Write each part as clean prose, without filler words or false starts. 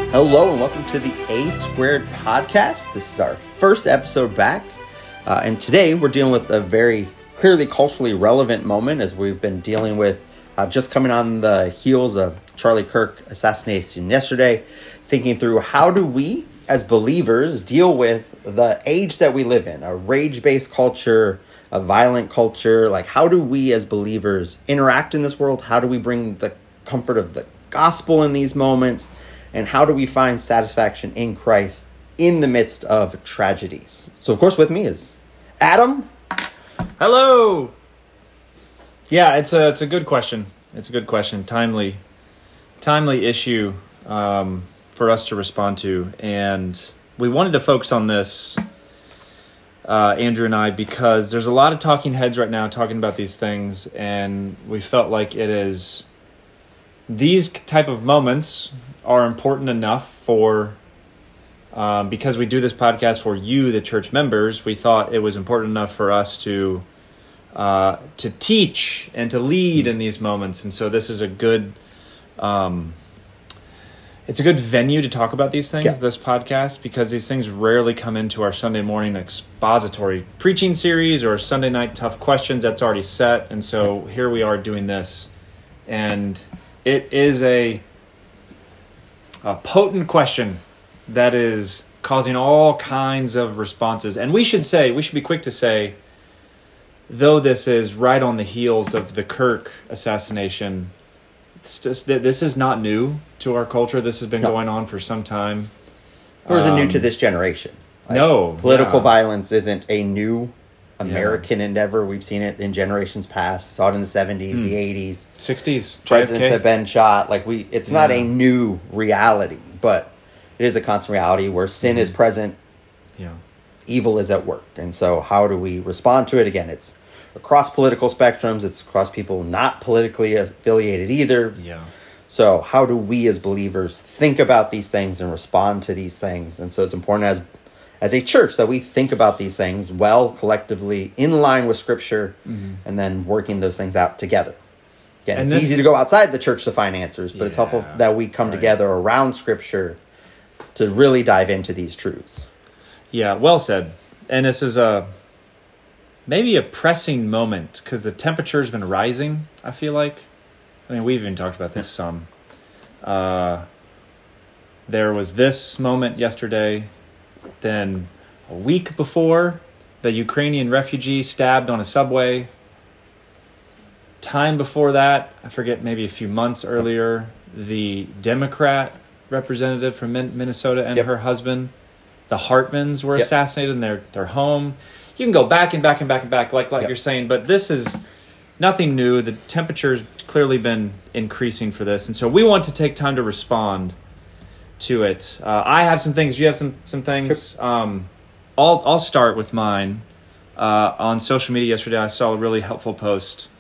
Hello and welcome to the A Squared podcast. This is our first episode back, and today we're dealing with a very clearly culturally relevant moment as we've been dealing with just coming on the heels of Charlie Kirk assassination yesterday, thinking through how do we as believers deal with the age that we live in, a rage-based culture, a violent culture. Like, how do we as believers interact in this world? How do we bring the comfort of the gospel in these moments? And how do we find satisfaction in Christ in the midst of tragedies? So, of course, with me is Adam. Hello. Yeah, it's a good question. It's a good question. Timely issue for us to respond to, and we wanted to focus on this, Andrew and I, because there's a lot of talking heads right now talking about these things, and we felt like it is these type of moments are important enough for, because we do this podcast for you, the church members, we thought it was important enough for us to teach and to lead in these moments. And so this is a good, it's a good venue to talk about these things, this podcast, because these things rarely come into our Sunday morning expository preaching series or Sunday night tough questions that's already set. And so here we are doing this, and it is a potent question that is causing all kinds of responses. And we should be quick to say, though this is right on the heels of the Kirk assassination, this is not new to our culture. This has been going on for some time. Or is it new to this generation? Political violence isn't a new American endeavor. We've seen it in generations past. We saw it in the 70s, the 80s. 60s. Presidents have been shot. It's not a new reality, but it is a constant reality where sin is present. Yeah. Evil is at work. And so how do we respond to it? Again, it's across political spectrums. It's across people not politically affiliated either. Yeah. So how do we as believers think about these things and respond to these things? And so it's important as a church that we think about these things well, collectively, in line with Scripture, and then working those things out together. Again, it's easy to go outside the church to find answers, but it's helpful that we come together around Scripture to really dive into these truths. Yeah, well said. And this is maybe a pressing moment because the temperature's been rising, I feel like. I mean, we've even talked about this some. There was this moment yesterday. Then a week before, the Ukrainian refugee stabbed on a subway. Time before that, I forget, maybe a few months earlier, the Democrat representative from Minnesota and her husband, the Hartmans, were assassinated in their home. You can go back and back and back and back, like you're saying, but this is nothing new. The temperature's clearly been increasing for this, and so we want to take time to respond to it. I have some things. You have some things. Sure. I'll start with mine. On social media yesterday, I saw a really helpful post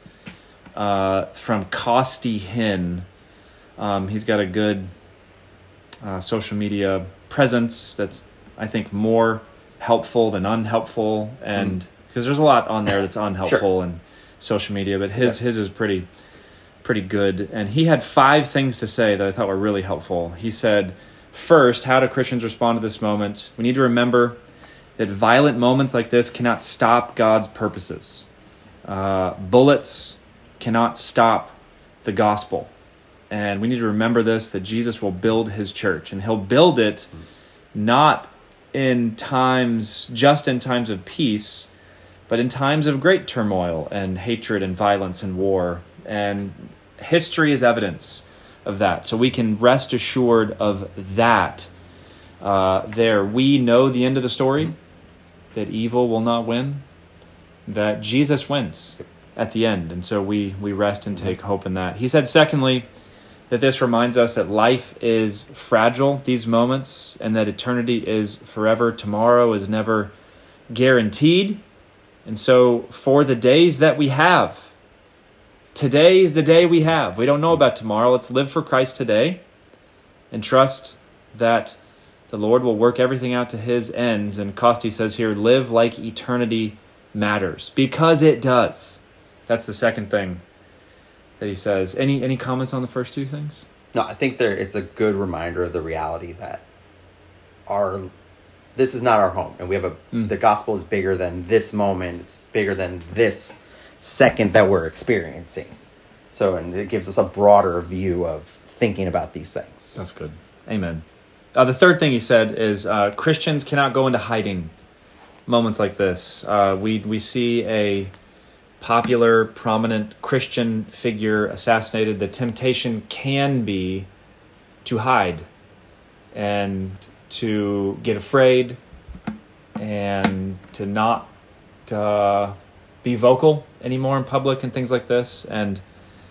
from Costi Hinn. He's got a good social media presence that's, I think, more helpful than unhelpful, and because there's a lot on there that's unhelpful in social media, but his is pretty good. And he had 5 things to say that I thought were really helpful. He said, first, how do Christians respond to this moment? We need to remember that violent moments like this cannot stop God's purposes. Bullets cannot stop the gospel. And we need to remember this, that Jesus will build his church, and he'll build it not just in times of peace, but in times of great turmoil and hatred and violence and war. And history is evidence of that. So we can rest assured of that. We know the end of the story, that evil will not win, that Jesus wins at the end. And so we rest and take hope in that. He said, secondly, that this reminds us that life is fragile, these moments, and that eternity is forever. Tomorrow is never guaranteed. And so for the days that we have, today is the day we have. We don't know about tomorrow. Let's live for Christ today and trust that the Lord will work everything out to his ends. And Costi says here, live like eternity matters, because it does. That's the second thing that he says. Any comments on the first 2 things? No, I think it's a good reminder of the reality that this is not our home, and we have the gospel is bigger than this moment. It's bigger than this second that we're experiencing. So, and it gives us a broader view of thinking about these things. That's good. Amen. The third thing he said is Christians cannot go into hiding moments like this. We see a popular, prominent Christian figure assassinated. The temptation can be to hide and to get afraid and to not be vocal anymore in public and things like this. And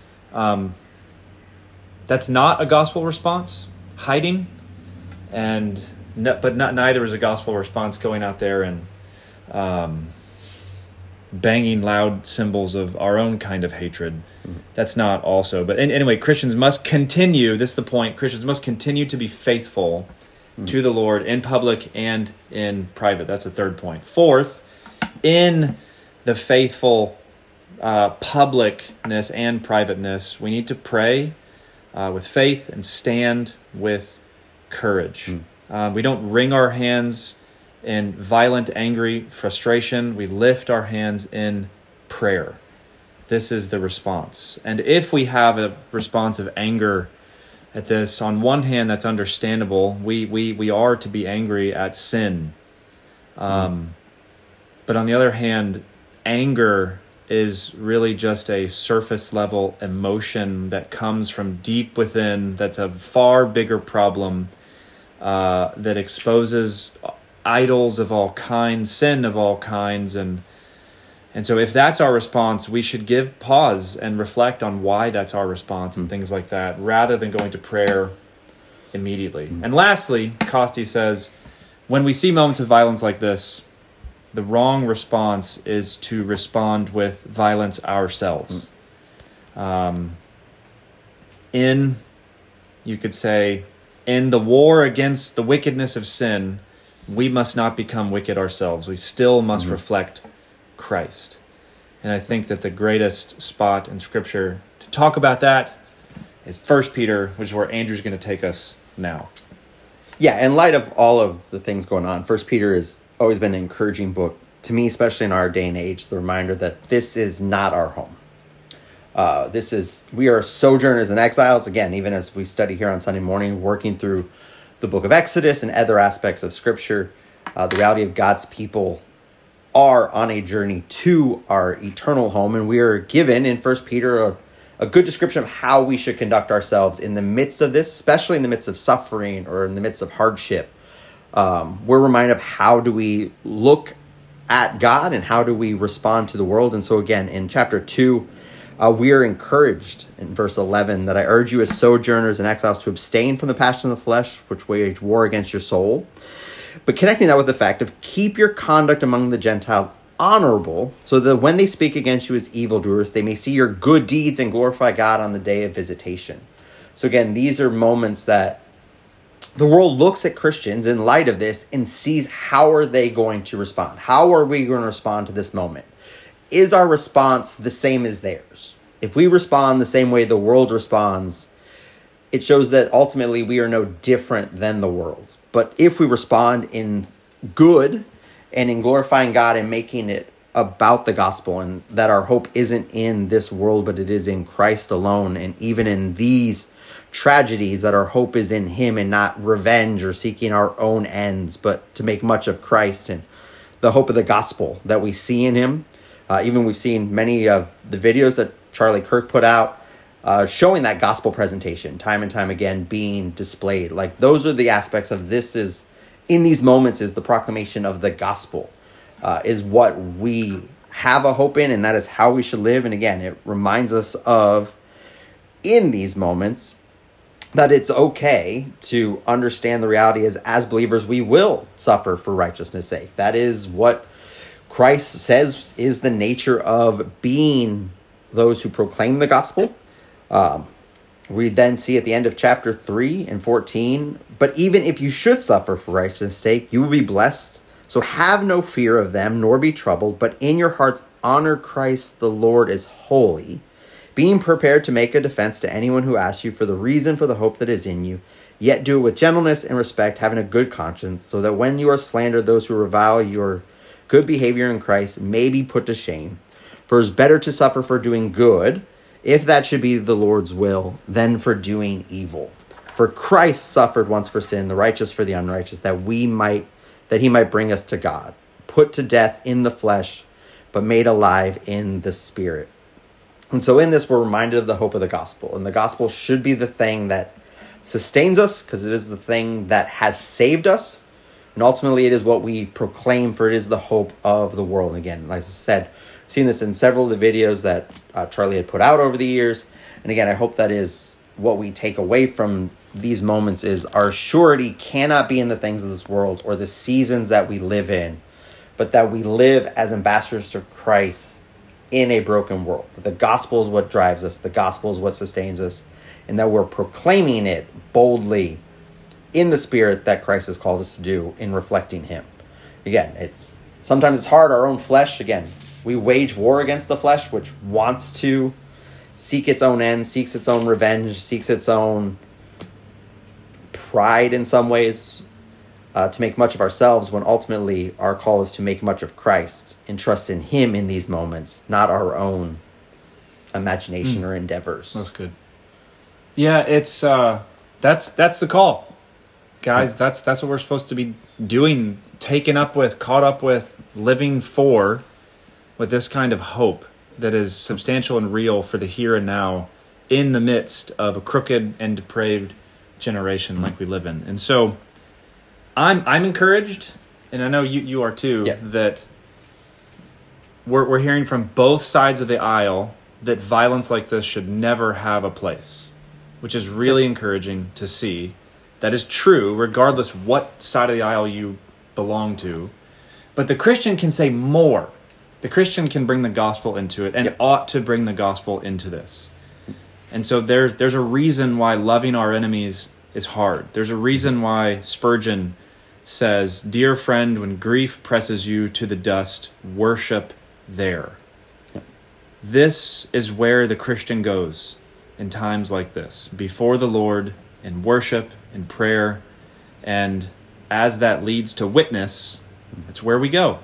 that's not a gospel response, hiding. But neither is a gospel response going out there and banging loud symbols of our own kind of hatred. Mm-hmm. That's not also. But anyway, Christians must continue, this is the point, Christians must continue to be faithful to the Lord in public and in private. That's the third point. Fourth, in the faithful publicness and privateness, we need to pray with faith and stand with courage. We don't wring our hands in violent, angry frustration. We lift our hands in prayer. This is the response. And if we have a response of anger at this, on one hand, that's understandable. We are to be angry at sin. But on the other hand, anger is really just a surface level emotion that comes from deep within. That's a far bigger problem that exposes idols of all kinds, sin of all kinds, and so if that's our response, we should give pause and reflect on why that's our response and things like that, rather than going to prayer immediately. And lastly, Costi says, when we see moments of violence like this, the wrong response is to respond with violence ourselves. You could say, in the war against the wickedness of sin, we must not become wicked ourselves. We still must reflect Christ. And I think that the greatest spot in Scripture to talk about that is 1 Peter, which is where Andrew's going to take us now. Yeah, in light of all of the things going on, 1 Peter has always been an encouraging book to me, especially in our day and age, the reminder that this is not our home. We are sojourners and exiles, again, even as we study here on Sunday morning, working through the book of Exodus and other aspects of Scripture. The reality of God's people are on a journey to our eternal home, and we are given in 1 Peter a good description of how we should conduct ourselves in the midst of this, especially in the midst of suffering or in the midst of hardship. We're reminded of how do we look at God and how do we respond to the world. And so again, in chapter 2, we are encouraged in verse 11 that I urge you as sojourners and exiles to abstain from the passion of the flesh, which wage war against your soul. But connecting that with the fact of keep your conduct among the Gentiles honorable, so that when they speak against you as evildoers, they may see your good deeds and glorify God on the day of visitation. So again, these are moments that the world looks at Christians in light of this and sees how are they going to respond? How are we going to respond to this moment? Is our response the same as theirs? If we respond the same way the world responds, it shows that ultimately we are no different than the world. But if we respond in good and in glorifying God and making it about the gospel, and that our hope isn't in this world, but it is in Christ alone, and even in these tragedies, that our hope is in Him and not revenge or seeking our own ends, but to make much of Christ and the hope of the gospel that we see in Him. Even we've seen many of the videos that Charlie Kirk put out showing that gospel presentation time and time again being displayed. Like those are the aspects of this is, in these moments, is the proclamation of the gospel, is what we have a hope in, and that is how we should live. And again, it reminds us of, in these moments, that it's okay to understand the reality is, as believers, we will suffer for righteousness' sake. That is what Christ says is the nature of being those who proclaim the gospel. We then see at the end of chapter 3 and 14, but even if you should suffer for righteousness' sake, you will be blessed. So have no fear of them, nor be troubled, but in your hearts honor Christ the Lord as holy, being prepared to make a defense to anyone who asks you for the reason for the hope that is in you, yet do it with gentleness and respect, having a good conscience, so that when you are slandered, those who revile your good behavior in Christ may be put to shame. For it is better to suffer for doing good, if that should be the Lord's will, than for doing evil. For Christ suffered once for sin, the righteous for the unrighteous, that he might bring us to God, put to death in the flesh, but made alive in the spirit. And so in this, we're reminded of the hope of the gospel. And the gospel should be the thing that sustains us, because it is the thing that has saved us. And ultimately, it is what we proclaim, for it is the hope of the world. And again, like I said, I've seen this in several of the videos that Charlie had put out over the years. And again, I hope that is what we take away from these moments, is our surety cannot be in the things of this world or the seasons that we live in, but that we live as ambassadors of Christ in a broken world. The gospel is what drives us. The gospel is what sustains us. And that we're proclaiming it boldly in the spirit that Christ has called us to do in reflecting him. Again, sometimes it's hard. Our own flesh, again, we wage war against the flesh, which wants to seek its own end, seeks its own revenge, seeks its own pride in some ways, to make much of ourselves, when ultimately our call is to make much of Christ and trust in him in these moments, not our own imagination or endeavors. That's good. Yeah, it's that's the call, guys. That's what we're supposed to be doing, caught up with, living for, with this kind of hope that is substantial and real for the here and now, in the midst of a crooked and depraved generation like we live in. And so I'm encouraged, and I know you are too, that we're hearing from both sides of the aisle that violence like this should never have a place, which is really encouraging to see. That is true, regardless what side of the aisle you belong to. But the Christian can say more. The Christian can bring the gospel into it, and ought to bring the gospel into this. And so there's a reason why loving our enemies is hard. There's a reason why Spurgeon says, "Dear friend, when grief presses you to the dust, worship there." This is where the Christian goes in times like this, before the Lord, in worship, in prayer, and as that leads to witness, it's where we go.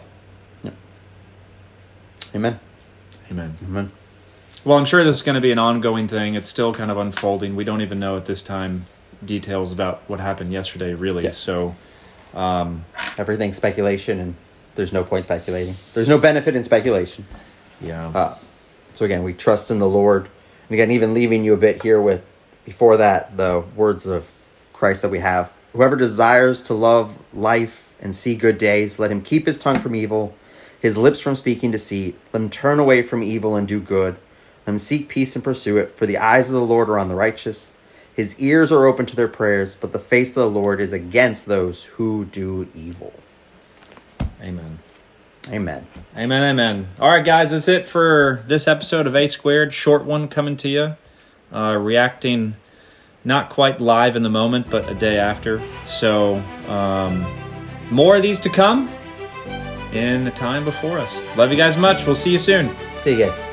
Amen. Amen. Amen. Well, I'm sure this is going to be an ongoing thing. It's still kind of unfolding. We don't even know at this time details about what happened yesterday, really. So everything's speculation, and there's no point speculating. There's no benefit in speculation. Yeah. So again, we trust in the Lord. And again, even leaving you a bit here with, before that, the words of Christ that we have. Whoever desires to love life and see good days, let him keep his tongue from evil, his lips from speaking deceit. Let him turn away from evil and do good. Let him seek peace and pursue it. For the eyes of the Lord are on the righteous. His ears are open to their prayers, but the face of the Lord is against those who do evil. Amen. Amen. Amen, amen. All right, guys, that's it for this episode of A Squared. Short one coming to you. Reacting not quite live in the moment, but a day after. So more of these to come in the time before us. Love you guys much. We'll see you soon. See you guys.